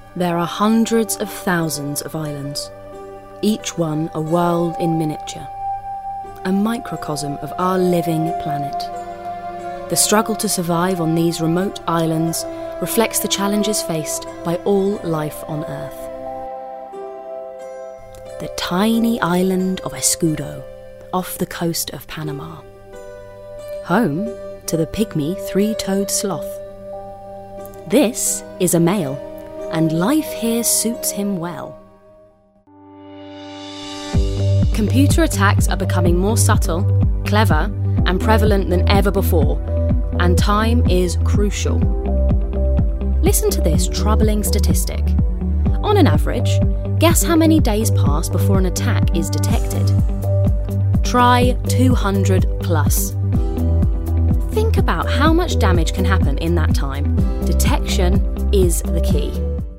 There are hundreds of thousands of islands, each one a world in miniature, a microcosm of our living planet. The struggle to survive on these remote islands reflects the challenges faced by all life on Earth. The tiny island of Escudo, off the coast of Panama. Home to the pygmy three-toed sloth. This is a male, and life here suits him well. Computer attacks are becoming more subtle, clever, and prevalent than ever before, and time is crucial. Listen to this troubling statistic. On an average, guess how many days pass before an attack is detected? Try 200 plus. Think about how much damage can happen in that time. Detection is the key.